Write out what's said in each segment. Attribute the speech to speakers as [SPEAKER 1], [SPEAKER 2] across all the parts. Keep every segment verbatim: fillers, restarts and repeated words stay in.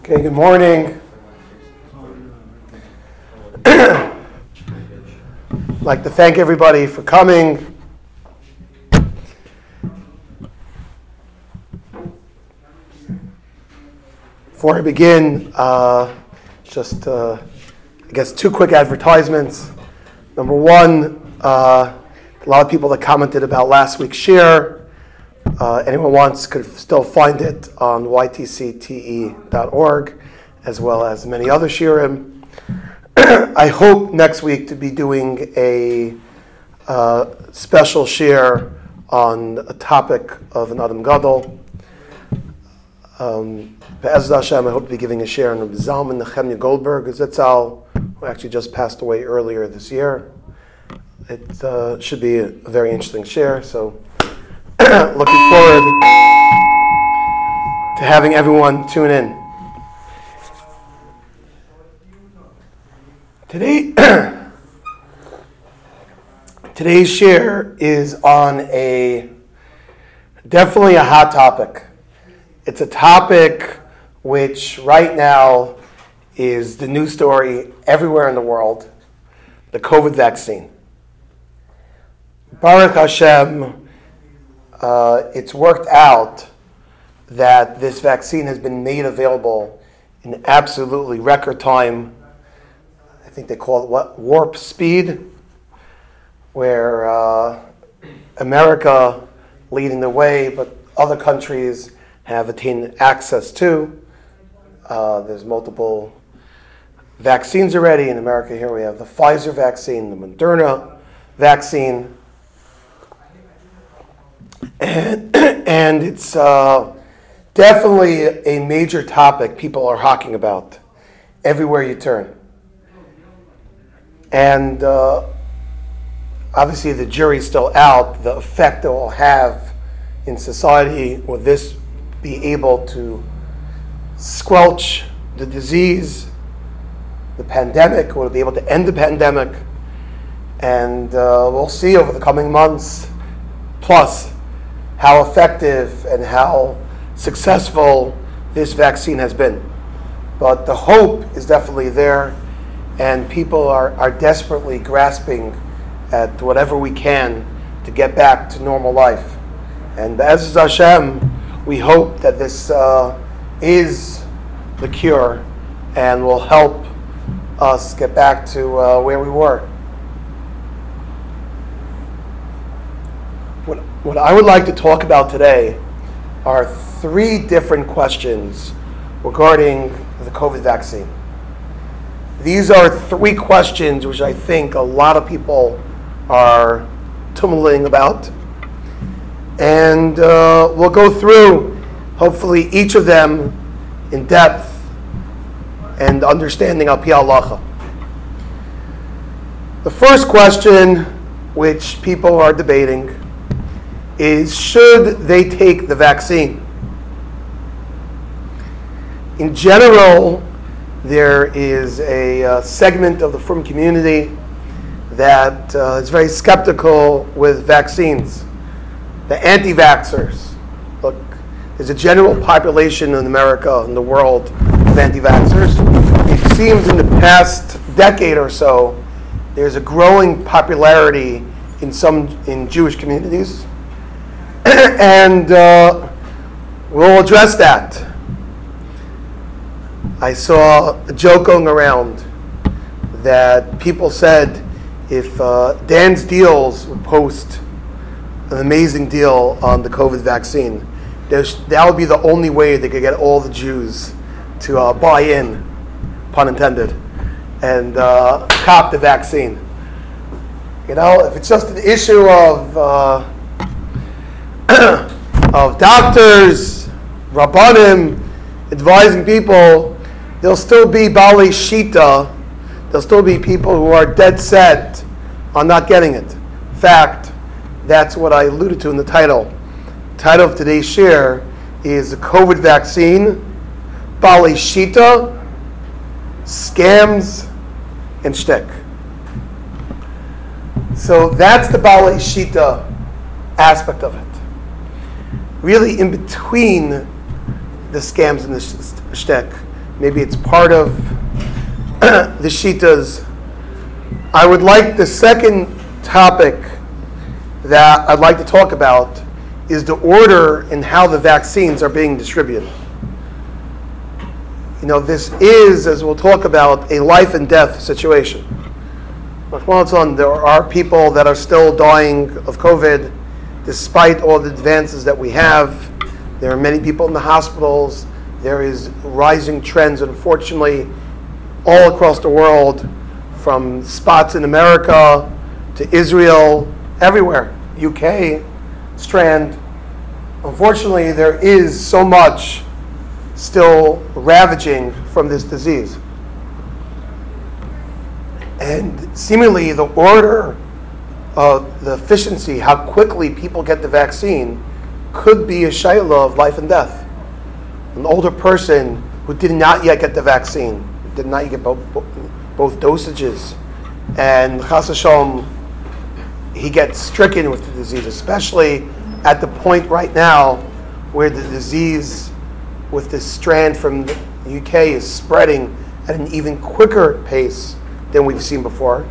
[SPEAKER 1] Okay, good morning. I'd like to thank everybody for coming. Before I begin, uh, just uh, I guess two quick advertisements. Number one, uh, a lot of people that commented about last week's share. Uh, anyone wants could still find it on y t c t e dot org, as well as many other shiurim. I hope next week to be doing a uh, special share on a topic of an Adam Gadol. Um, Be'ezus Hashem, I hope to be giving a share on Rabbi Zalman Nechemya Goldberg Zitzal, who actually just passed away earlier this year. It uh, should be a very interesting share, so looking forward to having everyone tune in. Today, today's share is on a definitely a hot topic. It's a topic which right now is the news story everywhere in the world, the COVID vaccine. Baruch Hashem, Uh, it's worked out that this vaccine has been made available in absolutely record time. I think they call it what? Warp speed, where uh, America leading the way, but other countries have attained access to. Uh, there's multiple vaccines already. In America here we have the Pfizer vaccine, the Moderna vaccine. And, and it's uh, definitely a major topic people are talking about everywhere you turn. And uh, obviously the jury's still out, the effect it will have in society. Will this be able to squelch the disease, the pandemic? Will it be able to end the pandemic? And uh, we'll see over the coming months. Plus, how effective and how successful this vaccine has been. But the hope is definitely there, and people are, are desperately grasping at whatever we can to get back to normal life. And Be'ezus Hashem, we hope that this uh, is the cure and will help us get back to uh, where we were. What, what I would like to talk about today are three different questions regarding the COVID vaccine. These are three questions which I think a lot of people are tumbling about. And uh, we'll go through, hopefully, each of them in depth and understanding al pi halacha. The first question, which people are debating, is should they take the vaccine? In general, there is a uh, segment of the Frum community that uh, is very skeptical with vaccines. The anti-vaxxers. Look, there's a general population in America and the world of anti-vaxxers. It seems in the past decade or so, there's a growing popularity in some in Jewish communities. And uh, we'll address that. I saw a joke going around that people said if uh, Dan's Deals would post an amazing deal on the COVID vaccine, that would be the only way they could get all the Jews to uh, buy in, pun intended, and uh, cop the vaccine. You know, if it's just an issue of uh, of doctors, rabbanim, advising people, there'll still be Baalei Shita, there'll still be people who are dead set on not getting it. In fact, that's what I alluded to in the title. The title of today's share is the COVID vaccine, Baalei Shita, Scams, and Shtick. So that's the Baalei Shita aspect of it. Really in between the scams and the shtick, maybe it's part of the Shitas. I would like the second topic that I'd like to talk about is the order in how the vaccines are being distributed. You know, this is, as we'll talk about, a life and death situation. There are people that are still dying of COVID despite all the advances that we have. There are many people in the hospitals. There is rising trends, unfortunately, all across the world, from spots in America to Israel, everywhere, U K, Strand. Unfortunately, there is so much still ravaging from this disease. And seemingly the order, uh, the efficiency, how quickly people get the vaccine could be a shayla of life and death. An older person who did not yet get the vaccine, did not yet get both, both dosages, and chas v'shalom, he gets stricken with the disease, especially at the point right now where the disease with this strand from the U K is spreading at an even quicker pace than we've seen before.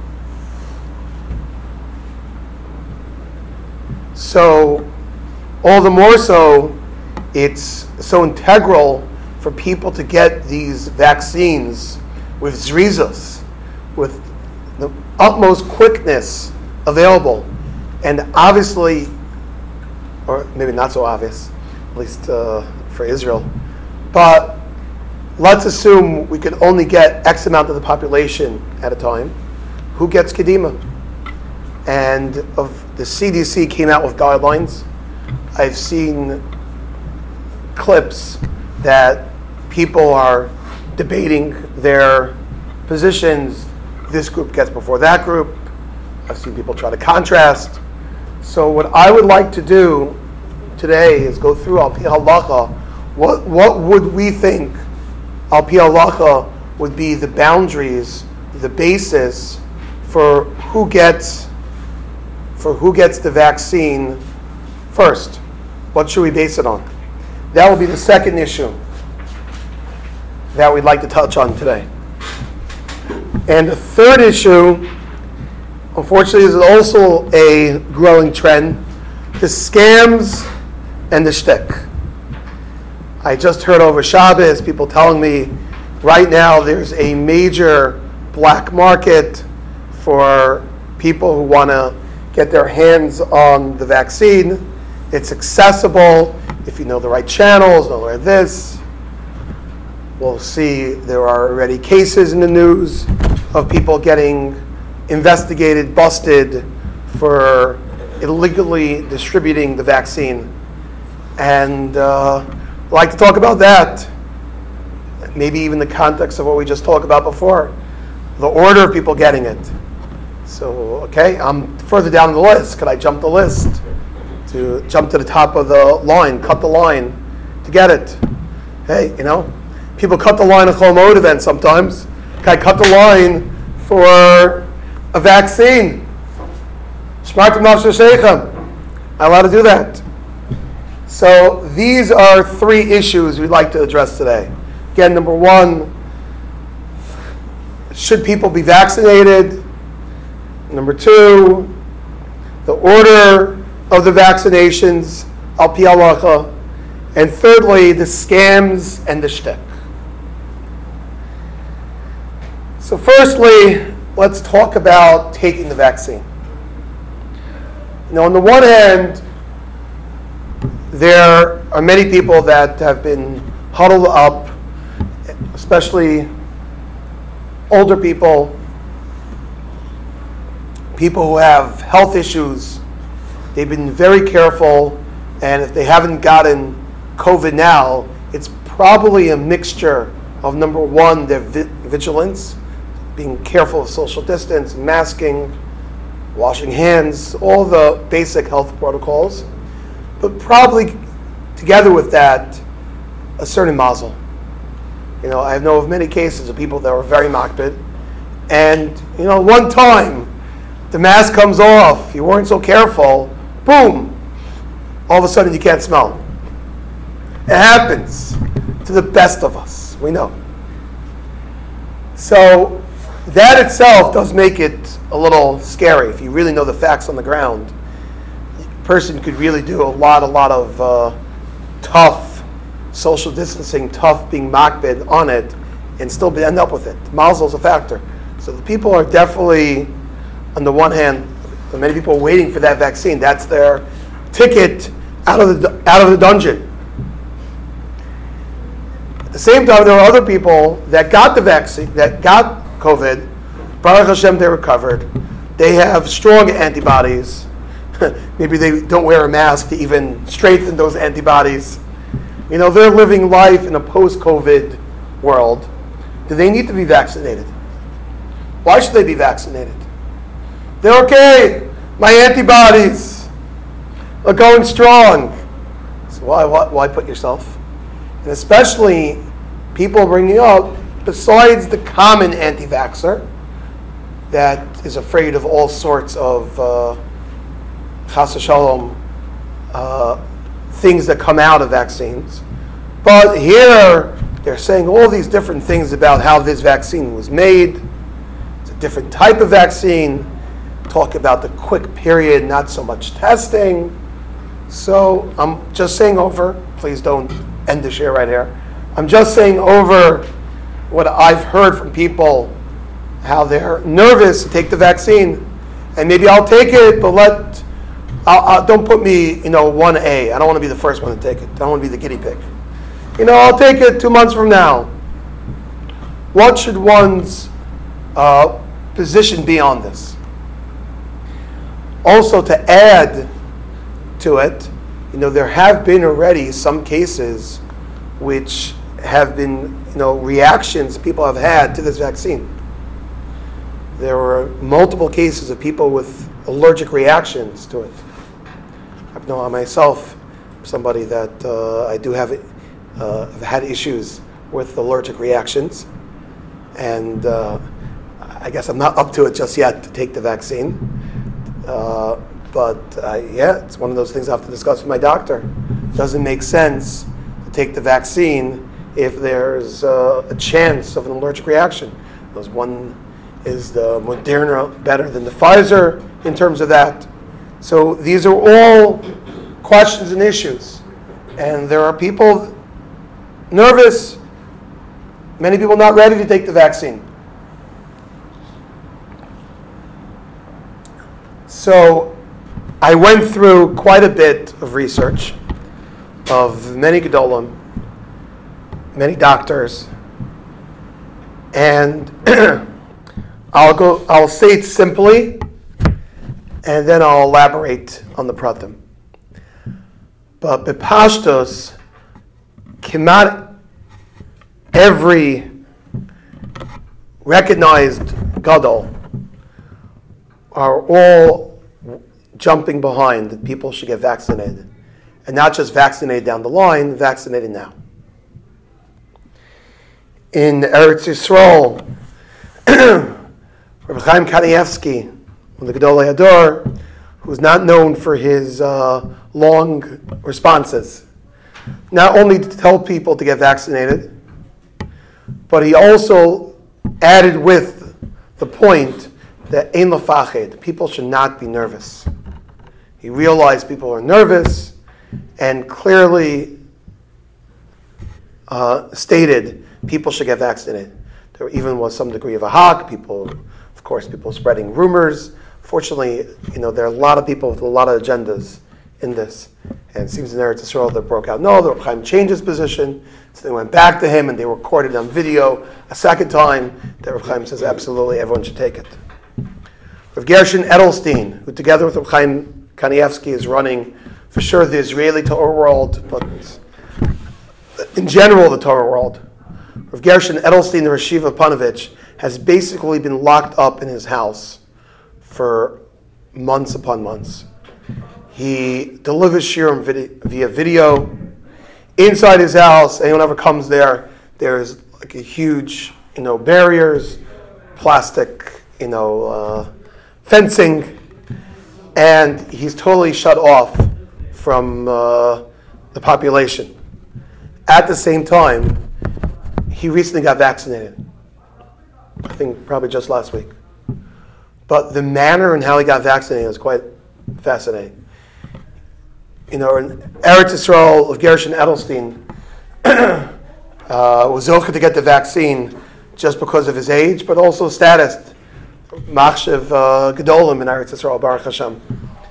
[SPEAKER 1] So, all the more so, it's so integral for people to get these vaccines with zrizos, with the utmost quickness available. And obviously, or maybe not so obvious, at least uh, for Israel, but let's assume we could only get X amount of the population at a time. Who gets Kedima? And of the C D C came out with guidelines. I've seen clips that people are debating their positions. This group gets before that group. I've seen people try to contrast. So what I would like to do today is go through Al Pi Halacha. What what would we think Al Pi Halacha would be the boundaries, the basis for who gets for who gets the vaccine first? What should we base it on? That will be the second issue that we'd like to touch on today. And the third issue, unfortunately, is also a growing trend: the scams and the shtick. I just heard over Shabbos people telling me right now there's a major black market for people who want to get their hands on the vaccine. It's accessible if you know the right channels, know where this. We'll see there are already cases in the news of people getting investigated, busted for illegally distributing the vaccine. And uh, I'd like to talk about that. Maybe even the context of what we just talked about before. The order of people getting it. So, okay, I'm further down the list. Could I jump the list? To jump to the top of the line, cut the line to get it. Hey, you know, people cut the line at Chol Moed events sometimes. Can I cut the line for a vaccine? Shmartem nafsheichem. I'm allowed to do that. So these are three issues we'd like to address today. Again, number one, should people be vaccinated? Number two, the order of the vaccinations, Al Pi Halacha. And thirdly, the scams and the shtick. So firstly, let's talk about taking the vaccine. You know, on the one hand, there are many people that have been huddled up, especially older people, people who have health issues. They've been very careful, and if they haven't gotten COVID now, it's probably a mixture of, number one, their vi- vigilance, being careful of social distance, masking, washing hands, all the basic health protocols, but probably together with that, a certain mazel. You know, I know of many cases of people that were very makpid, and, you know, one time, the mask comes off, you weren't so careful, boom, all of a sudden you can't smell. It happens to the best of us, we know. So that itself does make it a little scary. If you really know the facts on the ground, a person could really do a lot, a lot of uh, tough social distancing, tough being makbid on it, and still end up with it. Mazel is a factor. So the people are definitely, on the one hand, many people are waiting for that vaccine. That's their ticket out of the out of the dungeon. At the same time, there are other people that got the vaccine, that got COVID. Baruch Hashem, they recovered. They have strong antibodies. Maybe they don't wear a mask to even strengthen those antibodies. You know, they're living life in a post-COVID world. Do they need to be vaccinated? Why should they be vaccinated? They're okay. My antibodies are going strong. So why, why, why put yourself? And especially people bringing up, besides the common anti-vaxxer that is afraid of all sorts of uh, chas v'shalom uh, things that come out of vaccines. But here they're saying all these different things about how this vaccine was made. It's a different type of vaccine. Talk about the quick period, not so much testing. So I'm just saying over, please don't end the share right here. I'm just saying over what I've heard from people, how they're nervous to take the vaccine. And maybe I'll take it, but let, I'll, I'll, don't put me, you know, one A. I don't want to be the first one to take it. I don't want to be the guinea pig. You know, I'll take it two months from now. What should one's uh, position be on this? Also, to add to it, you know, there have been already some cases which have been, you know, reactions people have had to this vaccine. There were multiple cases of people with allergic reactions to it. I know myself, somebody that uh, I do have uh, have had issues with allergic reactions, and uh, I guess I'm not up to it just yet to take the vaccine. Uh, but uh, yeah, it's one of those things I have to discuss with my doctor. It doesn't make sense to take the vaccine if there's uh, a chance of an allergic reaction. Because one is the Moderna better than the Pfizer in terms of that. So these are all questions and issues. And there are people nervous, many people not ready to take the vaccine. So I went through quite a bit of research of many Gedolim, many doctors, and I'll go. I'll say it simply, and then I'll elaborate on the pratim. But bepashtos, kemat every recognized gadol are all jumping behind that people should get vaccinated, and not just vaccinated down the line, vaccinated now. In Eretz Yisrael, Rabbi Chaim Kanievsky, the Gedolei Hador, who's not known for his uh, long responses, not only to tell people to get vaccinated, but he also added with the point that ein lefached, people should not be nervous. He realized people are nervous and clearly uh, stated people should get vaccinated. There even was some degree of a hawk. People, of course, people spreading rumors. Fortunately, you know, there are a lot of people with a lot of agendas in this. And it seems in Eretz Yisrael that broke out. No, the Reb Chaim changed his position. So they went back to him and they recorded on video a second time that Reb Chaim says absolutely everyone should take it. Rav Gershon Edelstein, who together with Reb Chaim Kanievsky is running for sure the Israeli Torah world, but in general the Torah world. Rav Gershon Edelstein, the Rashiva of Panovich, has basically been locked up in his house for months upon months. He delivers shiurim via video. Inside his house, anyone ever comes there, there's like a huge, you know, barriers, plastic, you know, uh, fencing, and he's totally shut off from uh, the population. At the same time, he recently got vaccinated. I think probably just last week. But the manner and how he got vaccinated was quite fascinating. You know, in Eretz Yisrael of Gershon Edelstein uh, was zocher to get the vaccine just because of his age, but also status. Machshav uh, Gedolim in Eretz Yisrael, Baruch Hashem.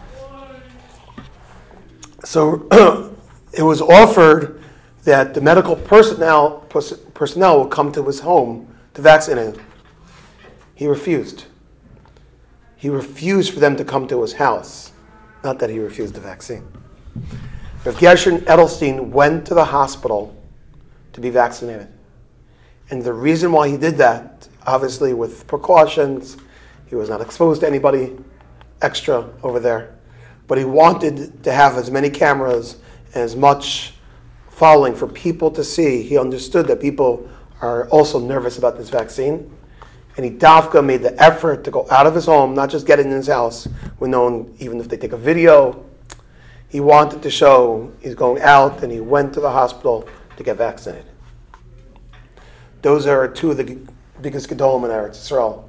[SPEAKER 1] So it was offered that the medical personnel personnel would come to his home to vaccinate him. He refused. He refused for them to come to his house. Not that he refused the vaccine. Rav Gershon Edelstein went to the hospital to be vaccinated. And the reason why he did that, obviously with precautions, he was not exposed to anybody extra over there, but he wanted to have as many cameras and as much following for people to see. He understood that people are also nervous about this vaccine. And he dafka made the effort to go out of his home, not just get in his house, with no one, even if they take a video. He wanted to show he's going out, and he went to the hospital to get vaccinated. Those are two of the biggest gedolim in Eretz Yisrael.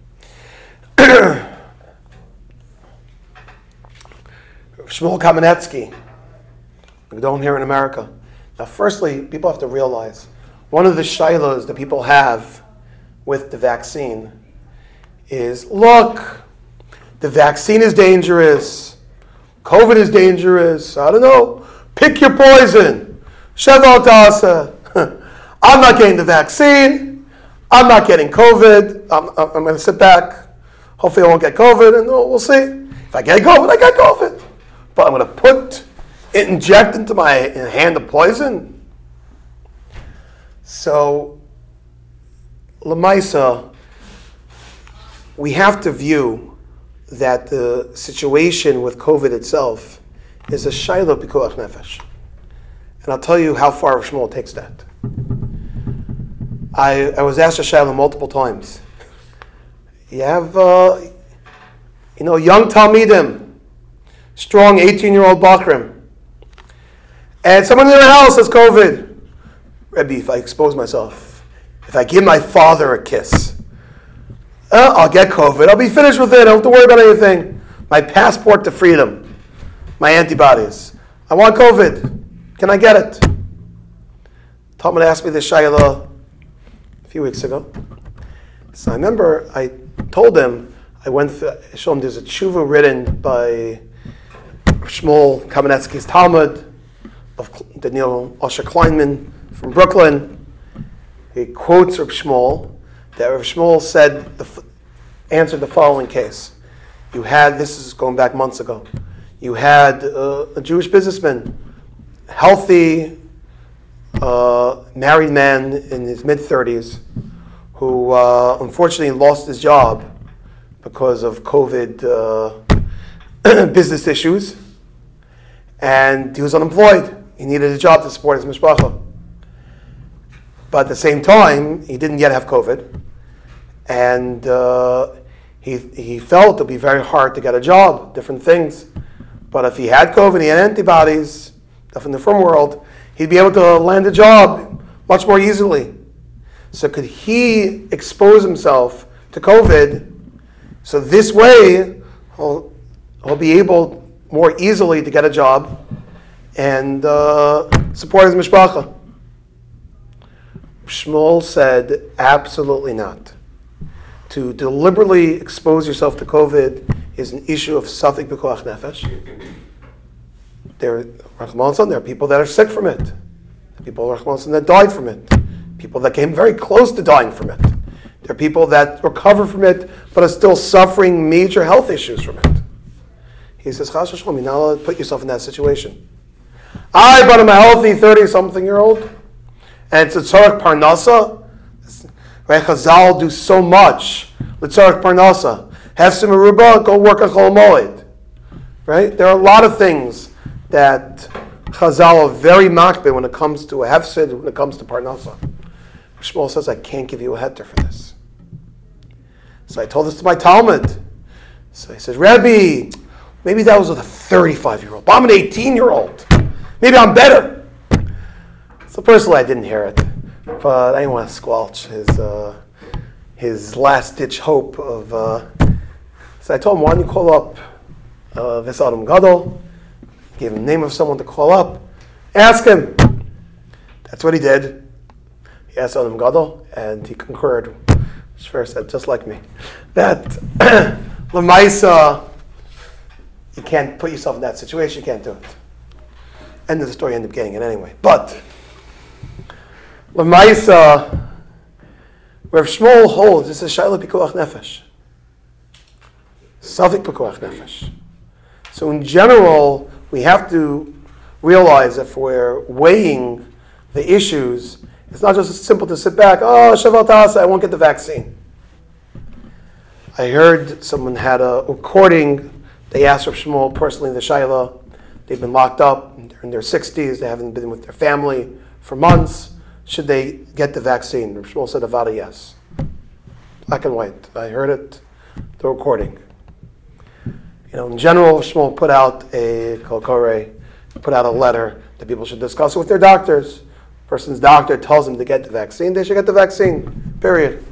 [SPEAKER 1] Shmuel Kamenetsky, the gedolim here in America. Now, firstly, people have to realize one of the shaylas that people have with the vaccine is, look, the vaccine is dangerous, COVID is dangerous, I don't know, pick your poison, sheval tasa. I'm not getting the vaccine, I'm not getting COVID, I'm, I'm going to sit back, hopefully I won't get COVID, and we'll see. If I get COVID, I get COVID. But I'm going to put it, inject into my hand the poison? So, Lamaisa, we have to view that the situation with COVID itself is a shayla pikuach nefesh. And I'll tell you how far Shmuel takes that. I, I was asked a shayla multiple times. You have, uh, you know, young Talmidim, strong eighteen-year-old Bakrim, and someone in their house has COVID. Rebbe, if I expose myself, if I give my father a kiss, uh, I'll get COVID. I'll be finished with it. I don't have to worry about anything. My passport to freedom, my antibodies. I want COVID. Can I get it? Talmud asked me this shayla a few weeks ago. So I remember I told him, I went through, I showed him there's a tshuva written by Shmuel Kamenetsky's Talmud of Daniel Osher Kleinman from Brooklyn. He quotes Rav Shmuel, that Rav Shmuel said, the, answered the following case. You had, this is going back months ago, you had uh, a Jewish businessman, healthy, uh, married man in his mid-thirties, who uh, unfortunately lost his job because of COVID uh, business issues, and he was unemployed. He needed a job to support his mishpacha. But at the same time, he didn't yet have COVID, and uh, he he felt it would be very hard to get a job, different things. But if he had COVID, he had antibodies, stuff in the firm world, he'd be able to land a job much more easily. So could he expose himself to COVID? So this way, he'll, he'll be able more easily to get a job and uh, support his mishpacha. Shmuel said, absolutely not. To deliberately expose yourself to COVID is an issue of safek b'koach nefesh. There, there are people that are sick from it. People that died from it. People that came very close to dying from it. There are people that recover from it, but are still suffering major health issues from it. He says, Chas v'shalom, you're not allowed to put yourself in that situation. I, but I'm a healthy thirty-something-year-old, and it's a tzarek parnasa. Right? Chazal do so much. L'tzarek parnasa. Hefsim aruba, go work on Chol Moed. Right? There are a lot of things that Chazal are very makbid when it comes to a hefsid, when it comes to parnasa. Shmuel says, I can't give you a heter for this. So I told this to my Talmud. So he says, Rebbe, maybe that was with a thirty-five-year-old. But I'm an eighteen-year-old. Maybe I'm better. So personally, I didn't hear it. But I didn't want to squelch his, uh, his last-ditch hope of, uh, so I told him, why don't you call up uh, this Adam Gadol, gave him the name of someone to call up, ask him. That's what he did. He asked Adam Gadol, and he concurred. Shver said, just like me, that Lamaisa, you can't put yourself in that situation, you can't do it. End of the story, end up getting it anyway. But Lamaisa, Rav Shmuel holds this is Shaila Pikuach Nefesh. Safek Pikuach Nefesh. So in general, we have to realize if we're weighing the issues, it's not just simple to sit back, oh, Shavuot Tasa, I won't get the vaccine. I heard someone had a recording, they asked Rav Shmuel personally, the Shaila, they've been locked up, they're in their sixties, they haven't been with their family for months. Should they get the vaccine? Rav Shmuel said, Avada, yes. Black and white. I heard it, the recording. You know, in general, Shmuel put out a kol koreh, put out a letter that people should discuss it with their doctors. Person's doctor tells them to get the vaccine, they should get the vaccine, period.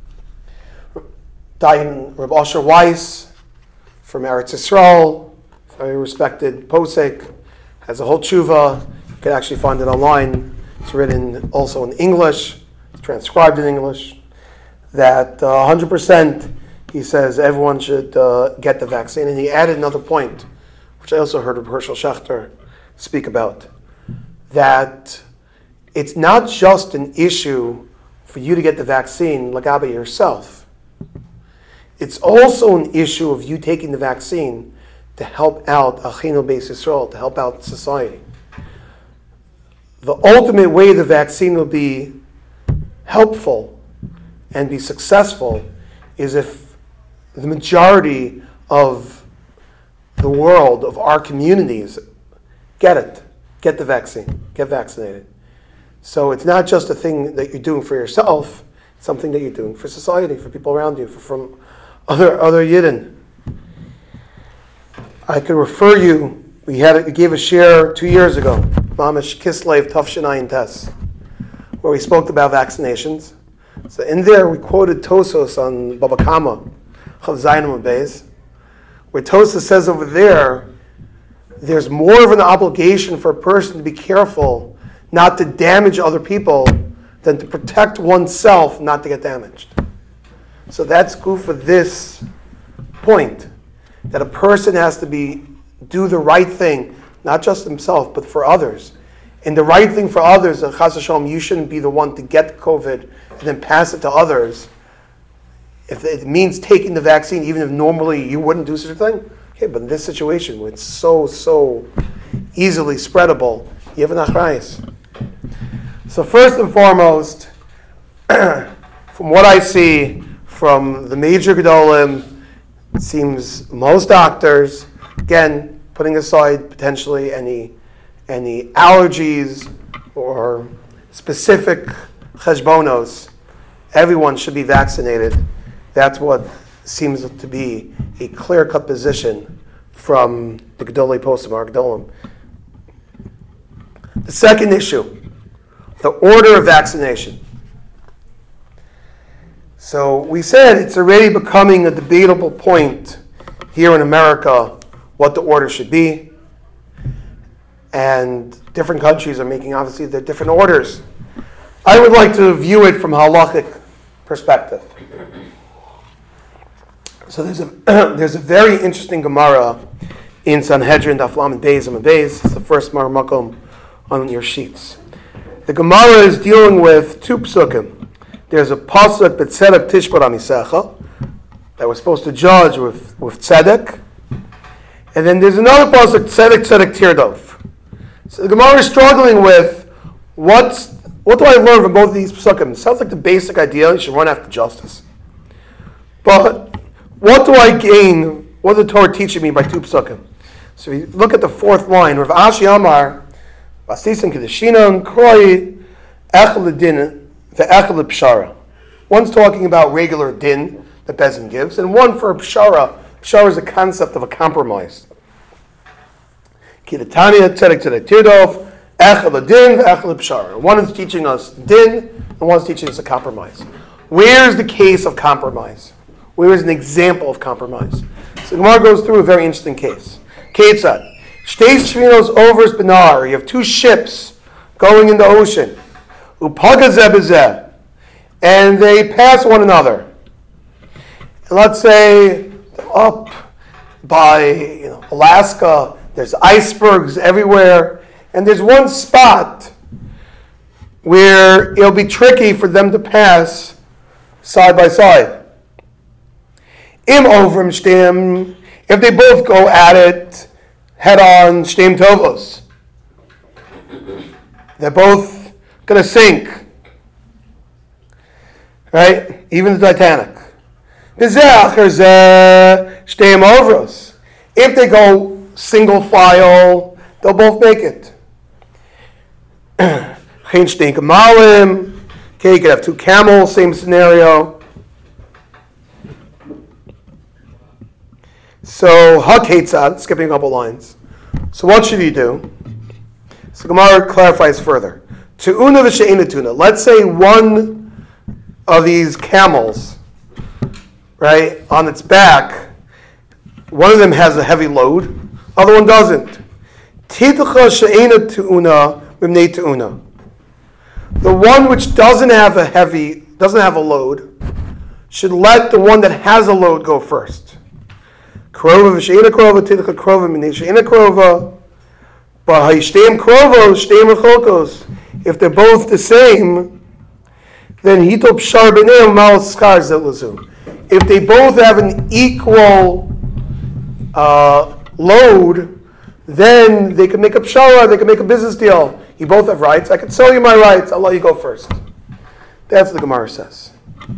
[SPEAKER 1] Dayan Reb Asher Weiss from Eretz Yisrael, very respected posek, has a whole tshuva. You can actually find it online. It's written also in English, it's transcribed in English, that uh, one hundred percent he says everyone should uh, get the vaccine. And he added another point, which I also heard of Herschel Schachter speak about, that it's not just an issue for you to get the vaccine, lagabe yourself. It's also an issue of you taking the vaccine to help out Achinu Beis Yisrael, to help out society. The ultimate way the vaccine will be helpful and be successful is if the majority of the world, of our communities, get it, get the vaccine, get vaccinated. So it's not just a thing that you're doing for yourself, it's something that you're doing for society, for people around you, for, from other other Yidden. I could refer you, we had we gave a share two years ago, Mamish Kislev Tafshin Ayin Tes, where we spoke about vaccinations. So in there we quoted Tosos on Baba Kama, Chav Zayin Beis, where Tosos says over there, there's more of an obligation for a person to be careful not to damage other people than to protect oneself not to get damaged. So that's good for this point, that a person has to be do the right thing, not just himself, but for others. And the right thing for others, and Chas Hashem, you shouldn't be the one to get COVID and then pass it to others. If it means taking the vaccine, even if normally you wouldn't do such a thing, okay, but in this situation where it's so, so easily spreadable, you have an achrayus. So first and foremost, from what I see from the major gedolim, it seems most doctors, again, putting aside potentially any any allergies or specific cheshbonos, everyone should be vaccinated. That's what seems to be a clear-cut position from the gedolei poskim, our gedolim. The second issue, the order of vaccination. So we said it's already becoming a debatable point here in America what the order should be. And different countries are making, obviously, their different orders. I would like to view it from a halachic perspective. So there's a there's a very interesting Gemara in Sanhedrin, Daf Lamed Beis and Beis. It's the first Mar Makom on your sheets. The Gemara is dealing with two psukim. There's a pasuk that tzedek tishbar amisecha that we're supposed to judge with, with tzedek. And then there's another pasuk, tzedek tzedek tirdov. So the Gemara is struggling with what's, what do I learn from both of these psukim? It sounds like the basic idea, you should run after justice. But what do I gain? What did the Torah teaching me by two psukim? So if you look at the fourth line, Rav Ashi Amar, Vasisim Kedushinan, Kroi, Echel Din, the Echel Pshara. One's talking about regular din that Bezin gives, and one for Pshara. Pshara is a concept of a compromise. Kidatania, Tzedek Tzedek Tirdov, Echel Din, Echel Pshara. One is teaching us din, and one is teaching us a compromise. Where's the case of compromise? Where is an example of compromise? So Gemara goes through a very interesting case. Ketzad. Shtei shvinos overs benar. You have two ships going in the ocean. Upaga zeh b'zeh. And they pass one another. And let's say up by you know, Alaska, there's icebergs everywhere, and there's one spot where it'll be tricky for them to pass side by side. Im ovrim shtem, if they both go at it head on, shtem tovos. They're both going to sink. Right? Even the Titanic. If they go single file, they'll both make it. Okay, you could have two camels, same scenario. So, ha-ketzad, skipping a couple lines. So what should you do? So Gemara clarifies further. Tu'una v'she'ina tuna. Let's say one of these camels, right, on its back, one of them has a heavy load, other one doesn't. Tidcha she'ina tu'una b'mnei tu'una. The one which doesn't have a heavy, doesn't have a load, should let the one that has a load go first. Krova v'she'ina krova, tidcha krova b'mnei she'ina krova. But ha'ishtem krovos, shtem rechokos. If they're both the same, then hitop shar b'neim mal skar zelazu. If they both have an equal uh, load, then they can make a pshara, they can make a business deal. You both have rights. I can sell you my rights. I'll let you go first. That's what the Gemara says.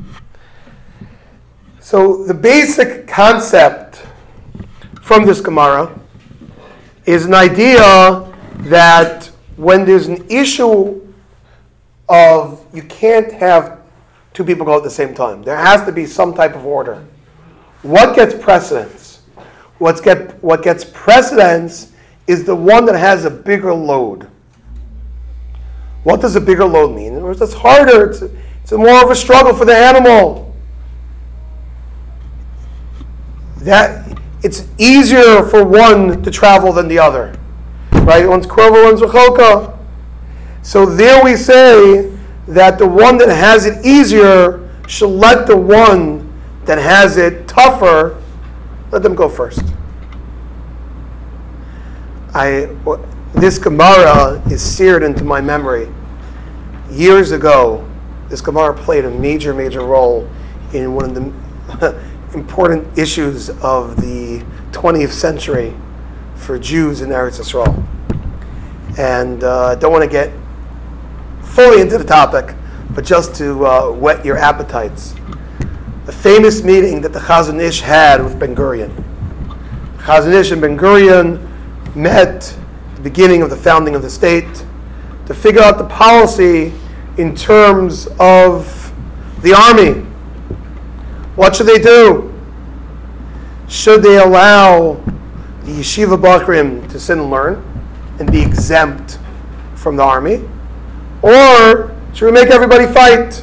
[SPEAKER 1] So the basic concept from this Gemara is an idea that when there's an issue of you can't have two people go at the same time, there has to be some type of order. What gets precedence? What's get, what gets precedence is the one that has a bigger load. What does a bigger load mean? In other words, it's harder. It's, it's more of a struggle for the animal. That it's easier for one to travel than the other. Right? One's krova, one's rechoka. So there we say that the one that has it easier should let the one that has it tougher, let them go first. I this Gemara is seared into my memory. Years ago, this Gemara played a major, major role in one of the important issues of the twentieth century for Jews in Eretz Yisrael. And I uh, don't want to get fully into the topic, but just to uh, whet your appetites. The famous meeting that the Chazon Ish had with Ben Gurion. Chazon Ish and Ben Gurion met at the beginning of the founding of the state to figure out the policy in terms of the army. What should they do? Should they allow the yeshiva bakrim to sit and learn and be exempt from the army? Or should we make everybody fight?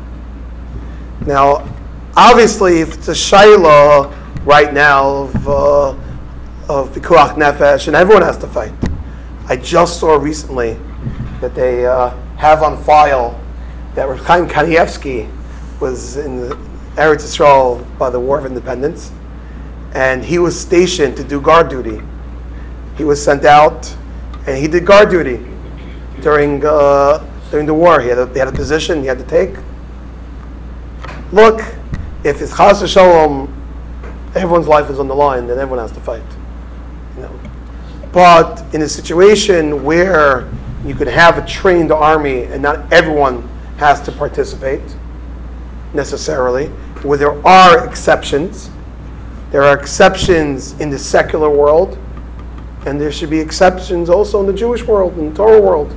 [SPEAKER 1] Now, obviously, if it's a shayla right now of uh, of pikuach nefesh, and everyone has to fight. I just saw recently that they uh, have on file that Reb Chaim Kanievsky was in the Eretz Yisrael by the War of Independence, and he was stationed to do guard duty. He was sent out, and he did guard duty during uh, during the war. He had a, he had a position he had to take. Look, if it's chas v'shalom, everyone's life is on the line, then everyone has to fight. You know. But in a situation where you could have a trained army and not everyone has to participate necessarily, where there are exceptions, there are exceptions in the secular world, and there should be exceptions also in the Jewish world, in the Torah world.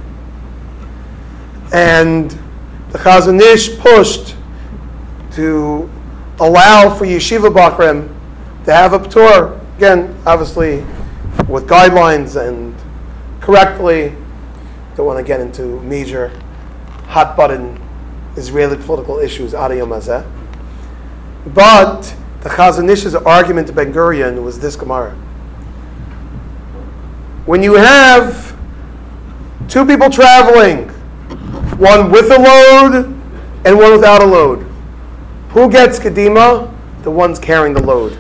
[SPEAKER 1] And the Chazon Ish pushed to allow for yeshiva bakrim to have a p'tur, again, obviously with guidelines and correctly. Don't want to get into major hot button Israeli political issues ad hayom hazeh. But the Chazon Ish's argument to Ben Gurion was this Gemara. When you have two people traveling, one with a load and one without a load, who gets Kedima? The one's carrying the load.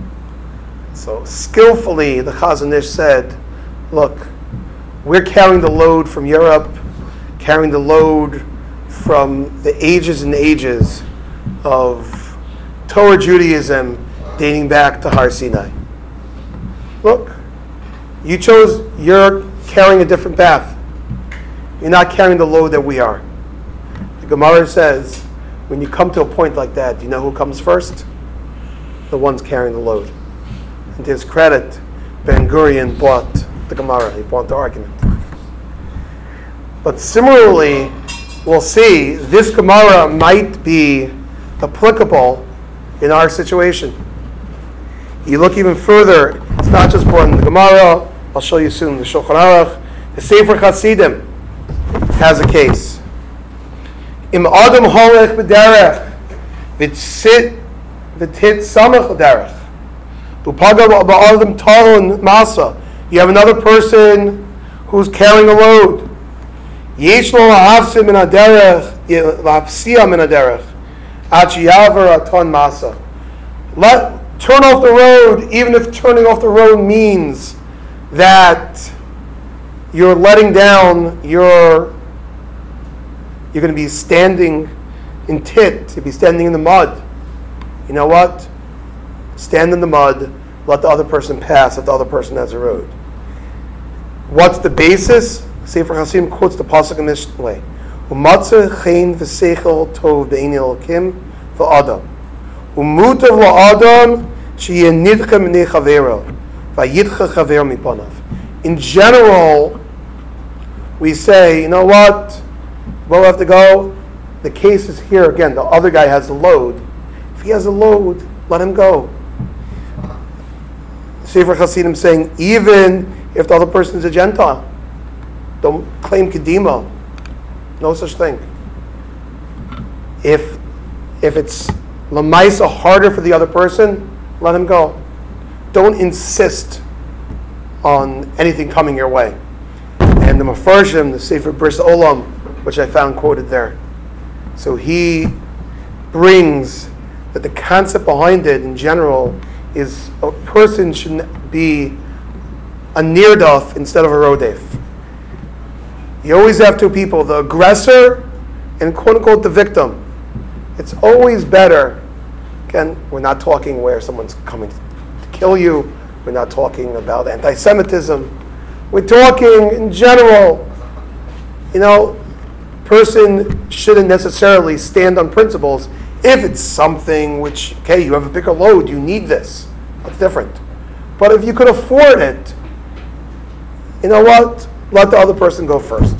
[SPEAKER 1] So skillfully, the Chazon Ish said, look, we're carrying the load from Europe, carrying the load from the ages and ages of Torah Judaism dating back to Har Sinai. Look, you chose, you're carrying a different path. You're not carrying the load that we are. The Gemara says, when you come to a point like that, do you know who comes first? The one's carrying the load. And to his credit, Ben Gurion bought the Gemara, he bought the argument. But similarly, we'll see, this Gemara might be applicable in our situation. You look even further, it's not just brought in the Gemara, I'll show you soon the Shulchan Aruch. The Sefer Chasidim has a case. Im Adam holech b'derech v'tzit v'tit samach b'derech u'paga ba'adam talon masa. You have another person who's carrying a load. Yesh lo la'havsim min haderech la'havsiya min haderech ad sheyaver aton masa. Let turn off the road, even if turning off the road means that you're letting down your, you're going to be standing in tit, to be standing in the mud. You know what? Stand in the mud, let the other person pass, let the other person has a road. What's the basis? Sefer Chassidim quotes the pasuk in this way: "Umatzah chen v'seichel tov be'ein Elokim v'adam, umutav la'adam sheyenidcha minei chavero v'yidcha chaver mipanav." In general, we say, you know what? We'll have to go. The case is here again. The other guy has a load. If he has a load, let him go. Sefer Chassidim saying, even if the other person is a Gentile, don't claim Kedima. No such thing. If if it's Lamaisa harder for the other person, let him go. Don't insist on anything coming your way. And the Mefarshim, the Sefer Bris Olam, which I found quoted there. So he brings that the concept behind it in general is a person should be a nirdaf instead of a rodef. You always have two people, the aggressor and quote unquote the victim. It's always better. Again, we're not talking where someone's coming to kill you. We're not talking about anti-Semitism. We're talking in general. You know, person shouldn't necessarily stand on principles if it's something which, okay, you have a bigger load, you need this. That's different. But if you could afford it, you know what? Let the other person go first.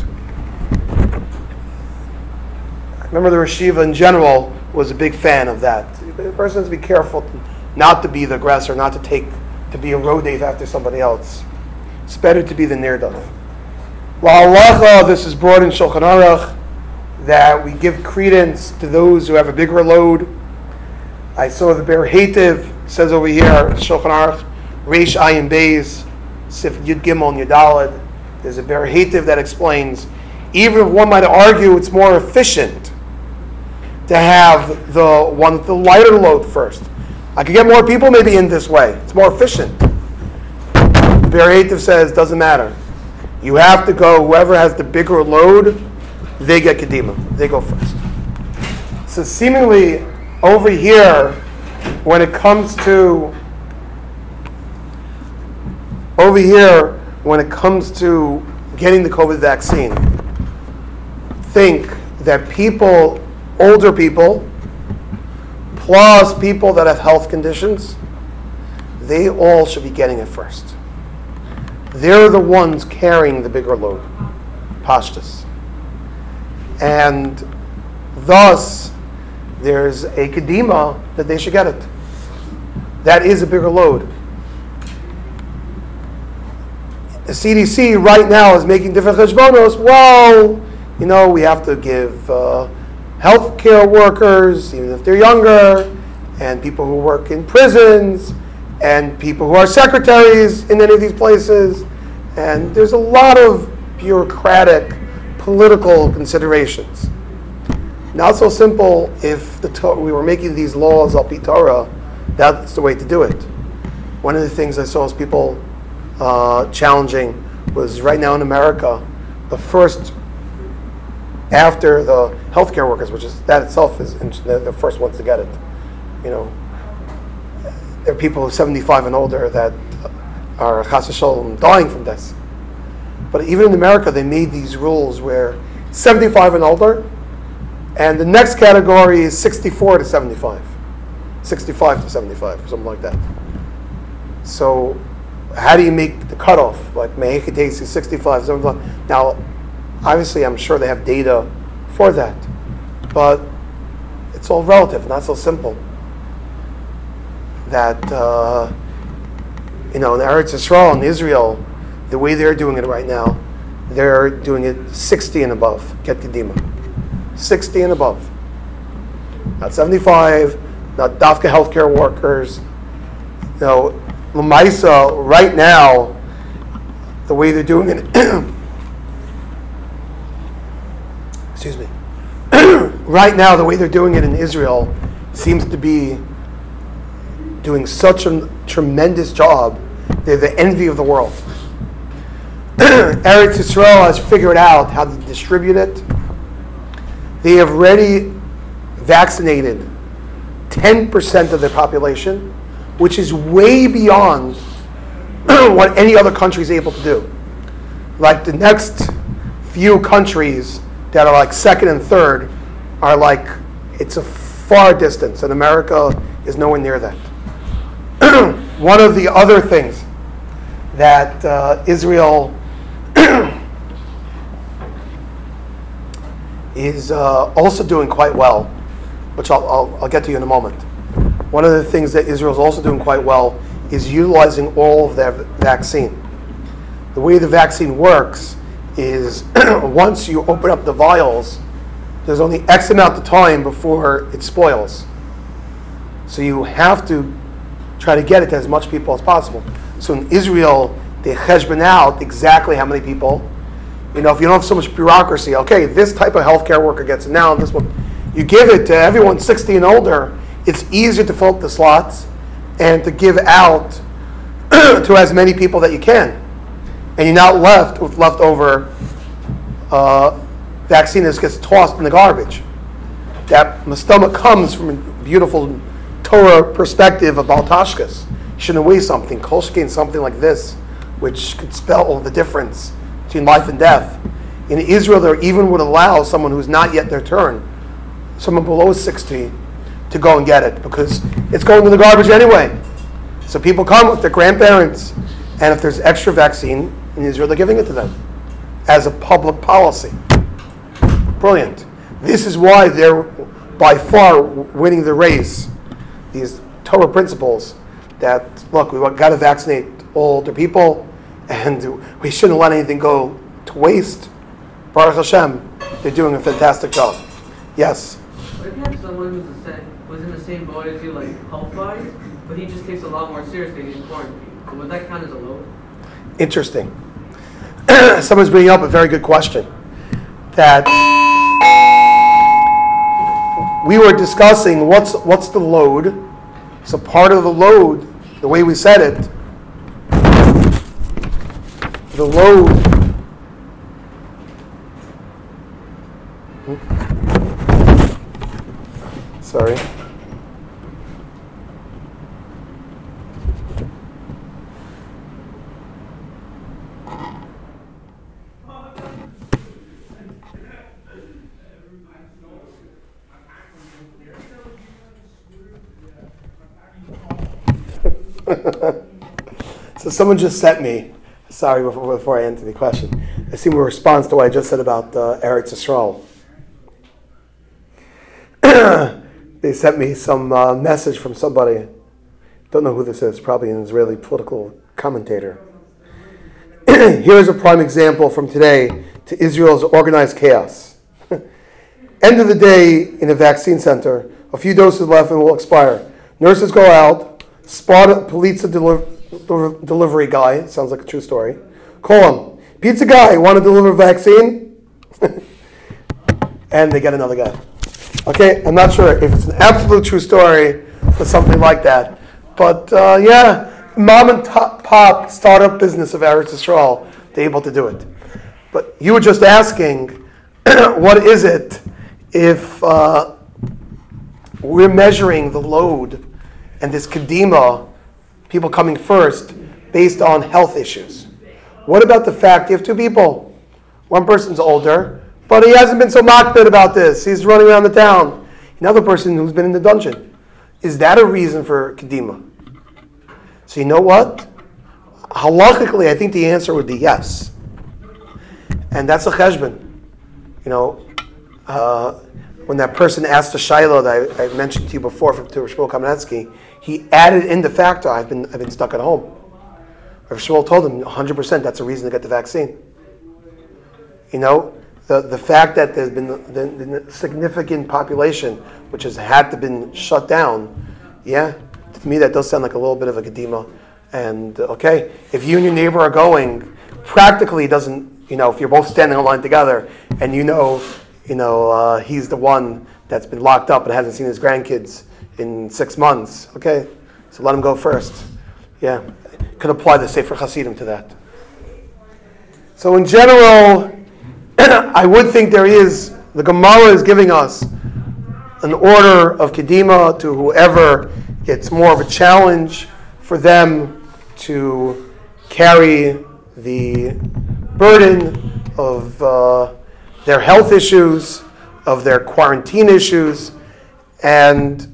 [SPEAKER 1] I remember the Rashiva in general was a big fan of that. The person has to be careful not to be the aggressor, not to take, to be a rodef after somebody else. It's better to be the nirdav. La'alacha, this is brought in Shulchan Aruch, that we give credence to those who have a bigger load. I saw the Ber Hetiv says over here, Shulchan Aruch, Reish Ayin Beis, Sif Yud Gimel and Yudalad. There's a Ber Hetiv that explains, even if one might argue it's more efficient to have the one with the lighter load first. I could get more people maybe in this way. It's more efficient. Ber Hetiv says, doesn't matter. You have to go, whoever has the bigger load, they get Kedima. They go first. So seemingly over here, when it comes to, over here, when it comes to getting the COVID vaccine, think that people, older people, plus people that have health conditions, they all should be getting it first. They're the ones carrying the bigger load, pashtus. And thus, there's a kedima that they should get it. That is a bigger load. The C D C right now is making different cheshbonos. Well, you know, we have to give uh, healthcare workers, even if they're younger, and people who work in prisons, and people who are secretaries in any of these places. And there's a lot of bureaucratic, political considerations. Not so simple if the to- we were making these laws al pi Torah, that's the way to do it. One of the things I saw as people uh, challenging was right now in America, the first, after the healthcare workers, which is, that itself is they're the first ones to get it. You know, there are people seventy-five and older that are chas v'sholom dying from this. But even in America, they made these rules where seventy-five and older, and the next category is sixty-four to seventy-five, sixty-five to seventy-five, or something like that. So, how do you make the cutoff? Like Mehekatesi, sixty-five, seventy-five. Now, obviously, I'm sure they have data for that, but it's all relative, not so simple. That, uh, you know, in Eretz Yisrael, in Israel, the way they're doing it right now, they're doing it sixty and above, Ket Kedima. sixty and above. Not seventy-five, not Dafka healthcare workers. You know, Lamaisa, right now, the way they're doing it, excuse me, right now, the way they're doing it in Israel seems to be doing such a tremendous job. They're the envy of the world. Eretz Yisrael has figured out how to distribute it. They have already vaccinated ten percent of their population, which is way beyond what any other country is able to do. Like the next few countries that are like second and third are like, it's a far distance, and America is nowhere near that. One of the other things that uh, Israel is uh, also doing quite well, which I'll, I'll, I'll get to you in a moment. One of the things that Israel is also doing quite well is utilizing all of their vaccine. The way the vaccine works is once you open up the vials, there's only X amount of time before it spoils. So you have to try to get it to as much people as possible. So in Israel, they cheshbon out exactly how many people. You know, if you don't have so much bureaucracy, okay, this type of healthcare worker gets it now, this one, you give it to everyone sixty and older, it's easier to fill up the slots and to give out to as many people that you can. And you're not left with leftover uh, vaccine that gets tossed in the garbage. That mastoma comes from a beautiful Torah perspective of Baltashkas. You shouldn't waste something. Kolshkin, something like this, which could spell the difference between life and death. In Israel, they even would allow someone who's not yet their turn, someone below sixty, to go and get it, because it's going to the garbage anyway. So people come with their grandparents, and if there's extra vaccine in Israel, they're giving it to them as a public policy. Brilliant. This is why they're by far winning the race. These Torah principles that, look, we've got to vaccinate all older people, and we shouldn't let anything go to waste. Baruch Hashem, they're doing a fantastic job. Yes?
[SPEAKER 2] What if you have someone who's the same, was in the same boat as you, like health-wise, but he just takes a lot more seriously in quarantine? So would that count as a load?
[SPEAKER 1] Interesting. Someone's bringing up a very good question. That we were discussing what's what's the load. So part of the load, the way we said it, the load. Sorry. So someone just sent me, sorry before, before I answer the question, I see a response to what I just said about uh, Eretz Yisrael. They sent me some uh, message from somebody, don't know who this is, probably an Israeli political commentator. Here's a prime example from today to Israel's organized chaos. End of the day, in a vaccine center, a few doses left and will expire. Nurses go out, spot a pizza deli- delivery guy, sounds like a true story, call him, pizza guy, want to deliver vaccine? And they get another guy. Okay, I'm not sure if it's an absolute true story or something like that. But uh, yeah, mom and top, pop startup business of Eretz Yisrael, they're able to do it. But you were just asking, what is it if uh, we're measuring the load and this kedima, people coming first, based on health issues? What about the fact you have two people? One person's older, but he hasn't been so makbid about this. He's running around the town. Another person who's been in the dungeon. Is that a reason for kedima? So you know what? Halachically, I think the answer would be yes. And that's a cheshbon. You know, uh, when that person asked the Shiloh that I, I mentioned to you before from to Shmuel Kamenetsky, he added in the factor, I've been I've been stuck at home. Rav Shmuel told him one hundred percent that's a reason to get the vaccine. You know, the, the fact that there's been the, the significant population which has had to been shut down, yeah, to me that does sound like a little bit of a kedima. And okay, if you and your neighbor are going, practically doesn't, you know, if you're both standing in line together and you know, you know, uh, he's the one that's been locked up and hasn't seen his grandkids in six months, okay, so let him go first. Yeah, could apply the Sefer Hasidim to that. So in general, I would think there is, the Gemara is giving us an order of kedima to whoever it's more of a challenge for them to carry the burden of uh, their health issues, of their quarantine issues, and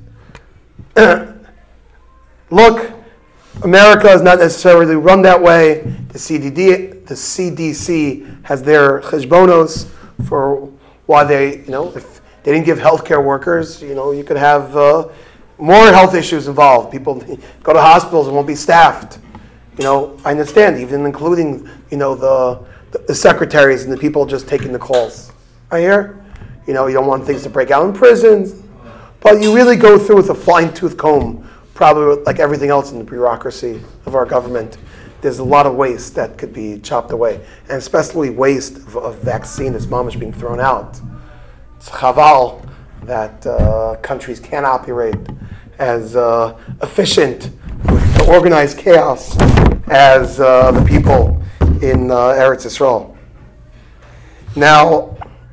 [SPEAKER 1] look, America is not necessarily run that way. The C D D, the C D C has their cheshbonos for why they, you know, if they didn't give healthcare workers, you know, you could have uh, more health issues involved. People go to hospitals and won't be staffed. You know, I understand, even including, you know, the, the secretaries and the people just taking the calls. I hear, you know, you don't want things to break out in prisons, but you really go through with a fine-tooth comb, probably like everything else in the bureaucracy of our government. There's a lot of waste that could be chopped away, and especially waste of, of vaccine that's mamish being thrown out. It's chaval that uh, countries can't operate as uh, efficient with the organized chaos as uh, the people in uh, Eretz Yisrael. Now,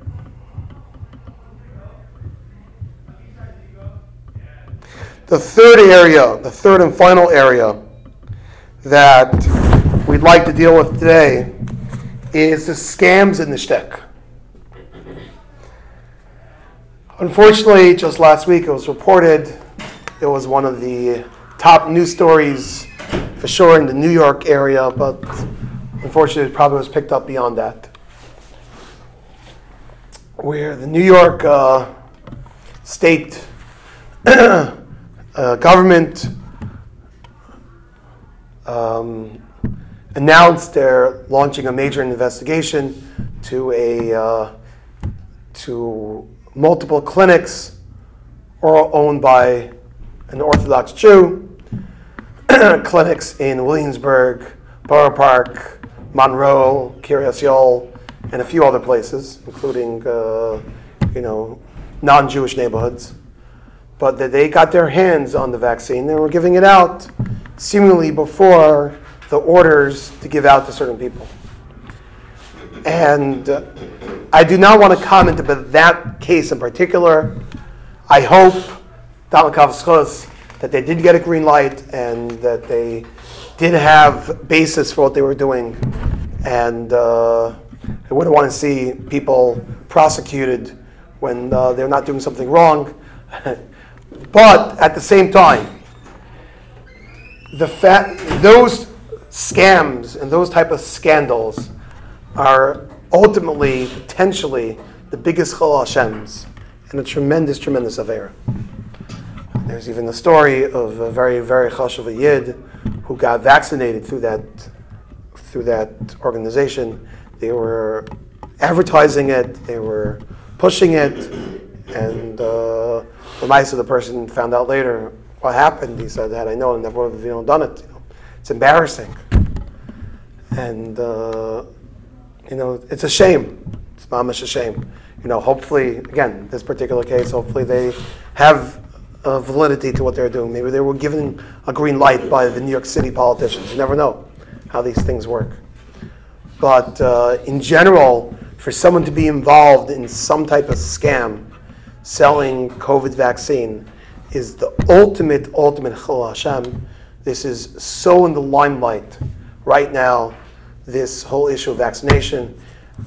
[SPEAKER 1] the third area, the third and final area that we'd like to deal with today is the scams in the shtek. Unfortunately, just last week it was reported, it was one of the top news stories for sure in the New York area, but unfortunately it probably was picked up beyond that. Where the New York uh, state uh, government um, announced they're launching a major investigation to a uh, to multiple clinics all owned by an Orthodox Jew, clinics in Williamsburg, Borough Park, Monroe, Kiryas Yol, and a few other places, including uh, you know non-Jewish neighborhoods. But that they got their hands on the vaccine, they were giving it out seemingly before the orders to give out to certain people. And uh, I do not want to comment about that case in particular. I hope, that they did get a green light and that they did have basis for what they were doing. And uh, I wouldn't want to see people prosecuted when uh, they're not doing something wrong. But at the same time, the fact those scams and those type of scandals are ultimately, potentially, the biggest chol Hashems and a tremendous, tremendous avera. There's even the story of a very, very chashuv yid who got vaccinated through that through that organization. They were advertising it, they were pushing it, And uh, the mice of the person found out later what happened. He said, had I known, I never would have you know, done it. You know, it's embarrassing. And, uh, you know, it's a shame. It's mamish a shame. You know, hopefully, again, this particular case, hopefully they have uh, validity to what they're doing. Maybe they were given a green light by the New York City politicians. You never know how these things work. But uh, in general, for someone to be involved in some type of scam, selling COVID vaccine, is the ultimate, ultimate chilul Hashem. This is so in the limelight right now, this whole issue of vaccination.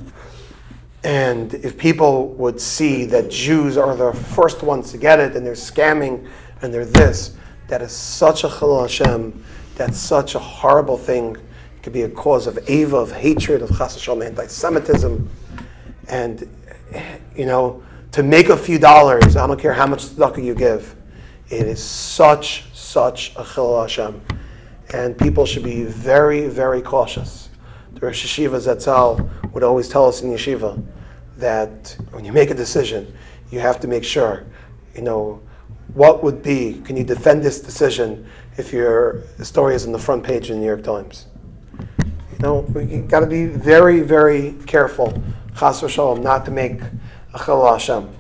[SPEAKER 1] And if people would see that Jews are the first ones to get it, and they're scamming, and they're this, that is such a chilul Hashem, that's such a horrible thing. It could be a cause of eva, of hatred, of chas v'shalom, anti-Semitism. And, you know, to make a few dollars, I don't care how much tzedakah you give, it is such, such a chilul Hashem. And people should be very, very cautious. The Rosh Yeshiva Zatzal would always tell us in yeshiva that when you make a decision, you have to make sure, you know, what would be, can you defend this decision if your story is on the front page of the New York Times? You know, you got to be very, very careful, chas v'shalom, not to make a chilul Hashem.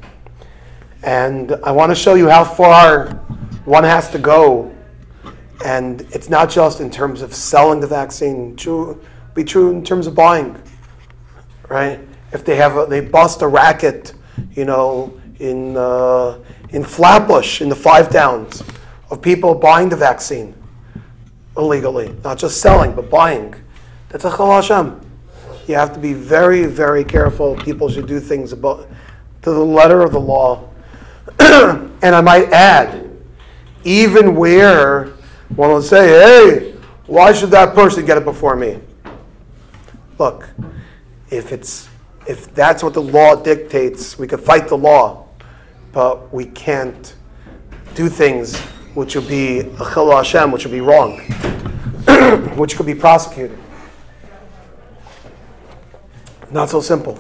[SPEAKER 1] And I want to show you how far one has to go. And it's not just in terms of selling the vaccine. True, be true in terms of buying, right? If they have a, they bust a racket, you know, in uh, in Flatbush, in the Five Towns, of people buying the vaccine illegally, not just selling but buying. That's a chilul Hashem. You have to be very, very careful. People should do things about to the letter of the law. And I might add, even where one will say, "Hey, why should that person get it before me?" Look, if it's if that's what the law dictates, we could fight the law, but we can't do things which will be a chilul Hashem, which will be wrong, which could be prosecuted. Not so simple.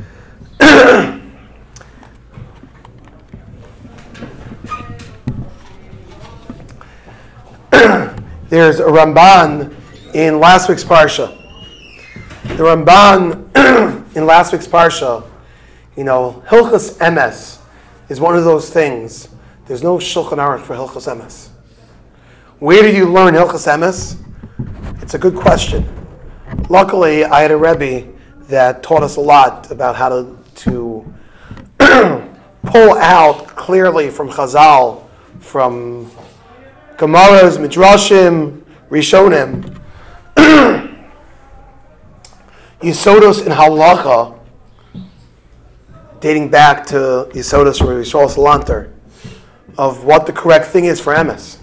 [SPEAKER 1] There's a Ramban in last week's Parsha. The Ramban in last week's Parsha, you know, Hilchos Emes is one of those things. There's no Shulchan Aruch for Hilchos Emes. Where did you learn Hilchos Emes? It's a good question. Luckily, I had a Rebbe that taught us a lot about how to, to pull out clearly from Chazal, from Gemaras, Midrashim, Rishonim, Yisodos in Halacha, dating back to Yisodos from Yisrael Salanter, of what the correct thing is for Emes.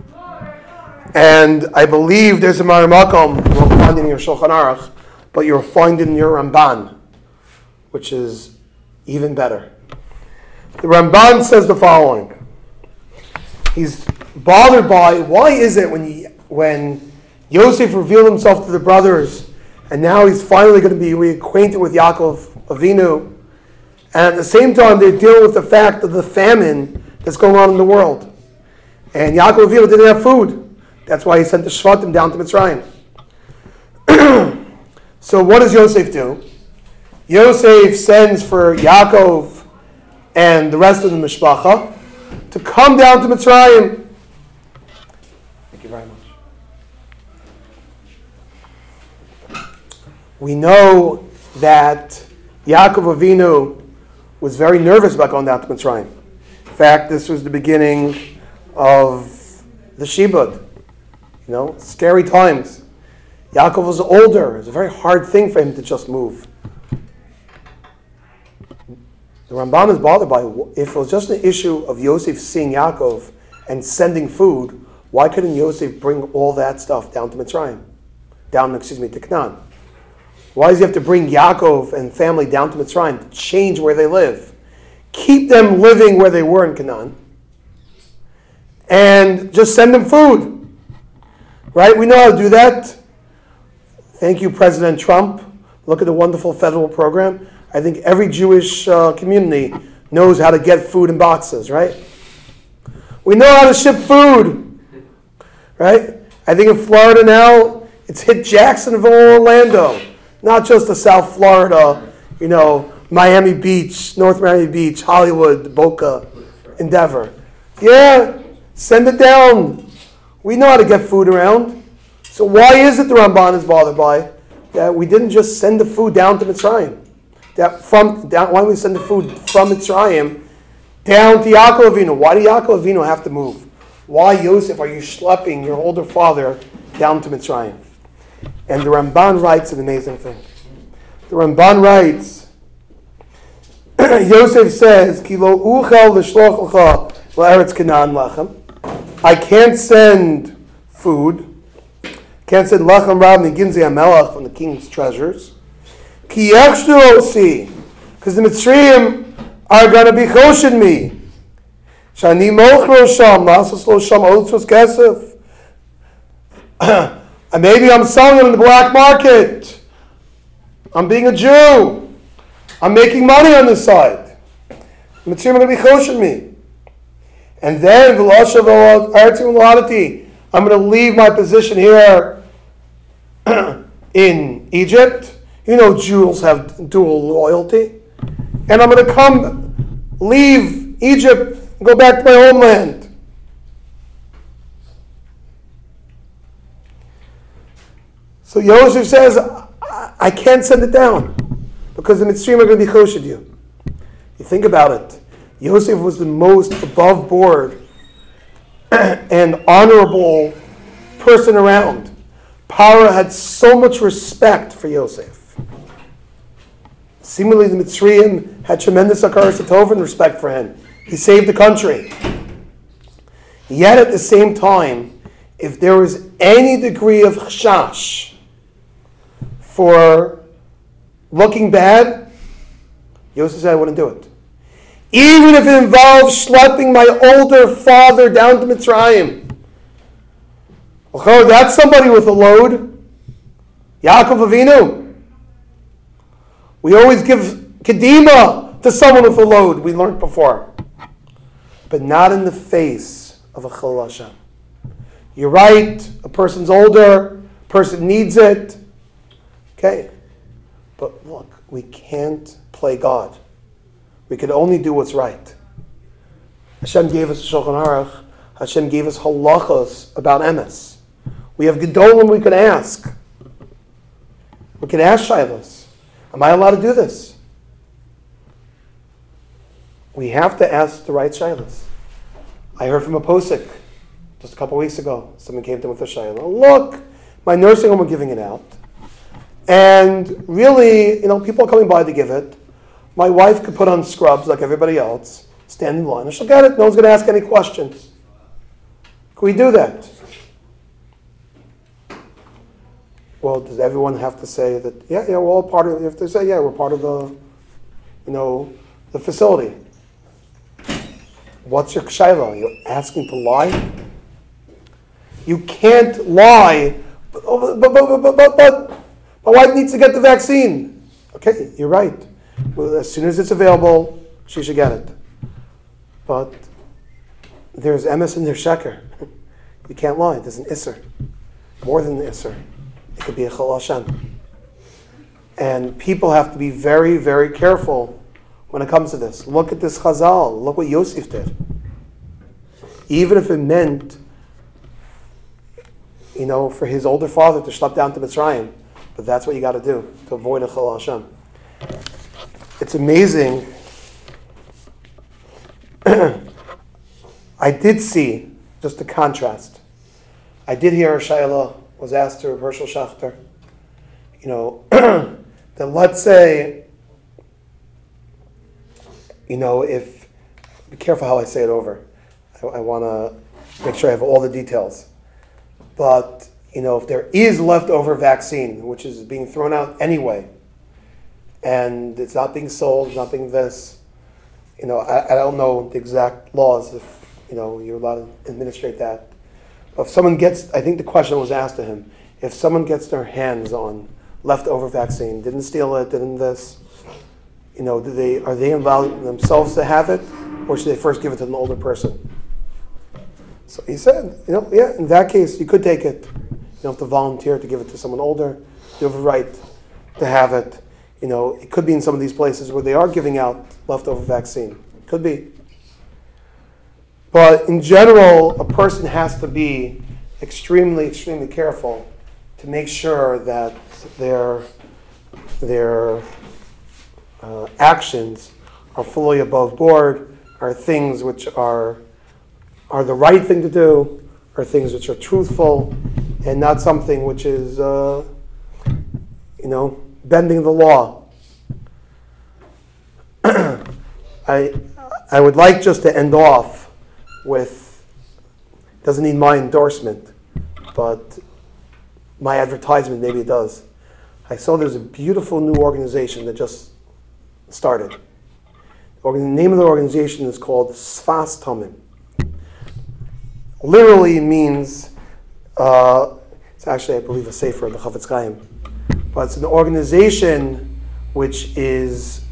[SPEAKER 1] And I believe there's a Maramakom you won't find in your Shulchan Aruch, but you'll find in your Ramban, which is even better. The Ramban says the following. He's bothered by, why is it when he, when Yosef revealed himself to the brothers, and now he's finally going to be reacquainted with Yaakov Avinu, and at the same time they're dealing with the fact of the famine that's going on in the world. And Yaakov Avinu didn't have food. That's why he sent the Shvatim down to Mitzrayim. So what does Yosef do? Yosef sends for Yaakov and the rest of the Mishpacha to come down to Mitzrayim. Thank you very much. We know that Yaakov Avinu was very nervous about going down to Mitzrayim. In fact, this was the beginning of the Shibud. You know, scary times. Yaakov was older. It was a very hard thing for him to just move. The Rambam is bothered by, if it was just an issue of Yosef seeing Yaakov and sending food, why couldn't Yosef bring all that stuff down to Mitzrayim? Down, excuse me, to Canaan? Why does he have to bring Yaakov and family down to Mitzrayim to change where they live? Keep them living where they were in Canaan. And just send them food. Right? We know how to do that. Thank you, President Trump. Look at the wonderful federal program. I think every Jewish uh, community knows how to get food in boxes, right? We know how to ship food, right? I think in Florida now, it's hit Jacksonville, Orlando, not just the South Florida, you know, Miami Beach, North Miami Beach, Hollywood, Boca, Endeavor. Yeah, send it down. We know how to get food around. So why is it the Ramban is bothered by that we didn't just send the food down to Mitzrayim? That from down, why don't we send the food from Mitzrayim down to Yaakov Avinu? Why did Yaakov Avinu have to move? Why, Yosef, are you schlepping your older father down to Mitzrayim? And the Ramban writes an amazing thing. The Ramban writes, Yosef says, Ki lo uchel l'shloch lecha la'eretz Canaan lechem. I can't send food. Can't send lechem rab neginzi hamelach from the king's treasures. Ki yechshtu osi, because the Mitzrayim are going to be choshen me. Shani mochro sham, lasos lo sham otzos kesef. And maybe I'm selling them in the black market. I'm being a Jew. I'm making money on this side. The Mitzrayim are going to be choshen me. And then, I'm going to leave my position here in Egypt. You know, Jews have dual loyalty. And I'm going to come, leave Egypt, and go back to my homeland. So Yosef says, I can't send it down because the Mitzrayim are going to be choshed you. You think about it. Yosef was the most above board and honorable person around. Paro had so much respect for Yosef. Seemingly the Mitzrayim had tremendous hakaras hatov and respect for him. He saved the country. Yet at the same time, if there was any degree of chashash for looking bad, Yosef said, I wouldn't do it. Even if it involves schlepping my older father down to Mitzrayim. That's somebody with a load. Yaakov Avinu. We always give kedima to someone with a load, we learned before. But not in the face of a Chilul Hashem. You're right, a person's older, a person needs it. Okay. But look, we can't play God. We can only do what's right. Hashem gave us Shulchan Aruch. Hashem gave us halachos about emes. We have gedolim we can ask. We can ask shaylos. Am I allowed to do this? We have to ask the right shaylos. I heard from a posik just a couple weeks ago. Someone came to him with a shayla. Look, my nursing home are giving it out. And really, you know, people are coming by to give it. My wife could put on scrubs like everybody else, stand in line, and she'll get it. No one's going to ask any questions. Can we do that? Well, does everyone have to say that, yeah, yeah, we're all part of it? You have to say, yeah, we're part of the, you know, the facility. What's your shayla? You're asking to lie? You can't lie, but, but, but, but, but, but my wife needs to get the vaccine. Okay, you're right. Well, as soon as it's available, she should get it. But there's emes and there's sheker. You can't lie. There's an isser. More than an isser. It could be a Chilul Hashem. And people have to be very, very careful when it comes to this. Look at this Chazal. Look what Yosef did. Even if it meant, you know, for his older father to schlep down to Mitzrayim, but that's what you got to do to avoid a Chilul Hashem. It's amazing. I did see, just the contrast. I did hear a shayla was asked to Hershel Schachter, you know, that let's say, you know, if, be careful how I say it over. I, I want to make sure I have all the details. But, you know, if there is leftover vaccine, which is being thrown out anyway, and it's not being sold, it's not being this, you know, I, I don't know the exact laws if, you know, you're allowed to administrate that. But if someone gets, I think the question was asked to him, if someone gets their hands on leftover vaccine, didn't steal it, didn't this, You know, do they are they allowed themselves to have it, or should they first give it to an older person? So he said, you know, yeah, in that case, you could take it. You don't have to volunteer to give it to someone older. You have a right to have it. You know, it could be in some of these places where they are giving out leftover vaccine. Could be. But in general, a person has to be extremely, extremely careful to make sure that their, their uh, actions are fully above board, are things which are, are the right thing to do, are things which are truthful, and not something which is, uh, you know, bending the law. I, I would like just to end off with, doesn't need my endorsement, but my advertisement, maybe it does. I saw there's a beautiful new organization that just started. The name of the organization is called Sfas Tamim. Literally means, uh, it's actually, I believe, a sefer of the Chafetz Chaim, but it's an organization which is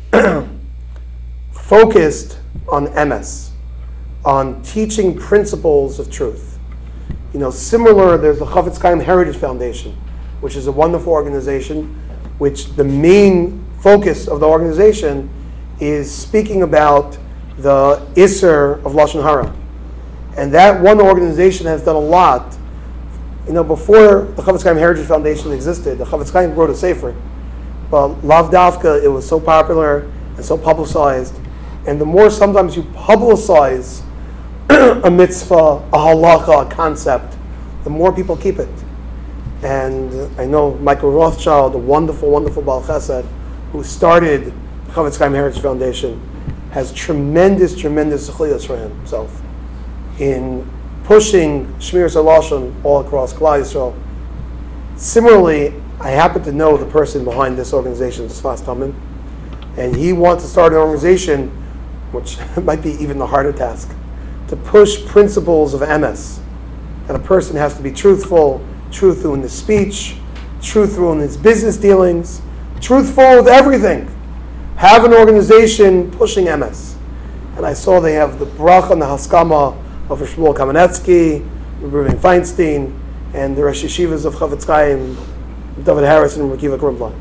[SPEAKER 1] focused on M S, on teaching principles of truth. You know, similar, there's the Chafetz Chaim Heritage Foundation, which is a wonderful organization, which the main focus of the organization is speaking about the Isser of Lashon Hara. And that one organization has done a lot. You know, before the Chafetz Chaim Heritage Foundation existed, the Chafetz Chaim wrote a sefer, but Lav Davka, it was so popular and so publicized. And the more sometimes you publicize a mitzvah, a halacha, a concept, the more people keep it. And I know Michael Rothschild, a wonderful, wonderful Baal Chesed, who started the Chafetz Chaim Heritage Foundation, has tremendous, tremendous zechuyos for himself in pushing Shmiras HaLashon all across Klal Yisrael. Similarly, I happen to know the person behind this organization, Sfas Tamim, and he wants to start an organization, which might be even the harder task, to push principles of M S. That a person has to be truthful, truthful in his speech, truthful in his business dealings, truthful with everything. Have an organization pushing M S. And I saw they have the bracha and the haskama of Shmuel Kamenetsky, Reuven Feinstein, and the Rosh Yeshivas of Chafetz Chaim, David Harrison and Rekiva Grunblatt.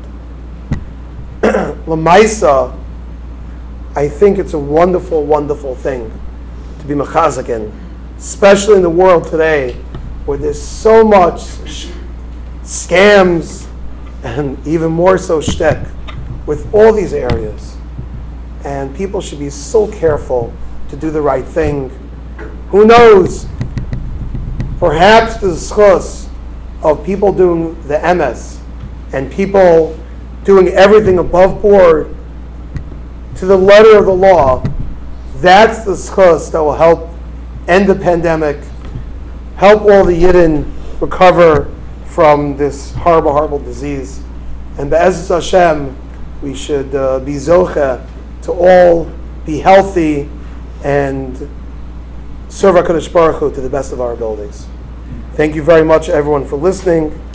[SPEAKER 1] Lamaisa, I think it's a wonderful, wonderful thing to be mechazek in, especially in the world today where there's so much sh- scams and even more so shtek with all these areas. And people should be so careful to do the right thing. Who knows? Perhaps the zchus of people doing the M S and people doing everything above board to the letter of the law, that's the zchus that will help end the pandemic, help all the Yidden recover from this horrible, horrible disease. And be'ezus Hashem, we should uh, be zoche to all be healthy and serve HaKadosh Baruch Hu to the best of our abilities. Thank you very much, everyone, for listening.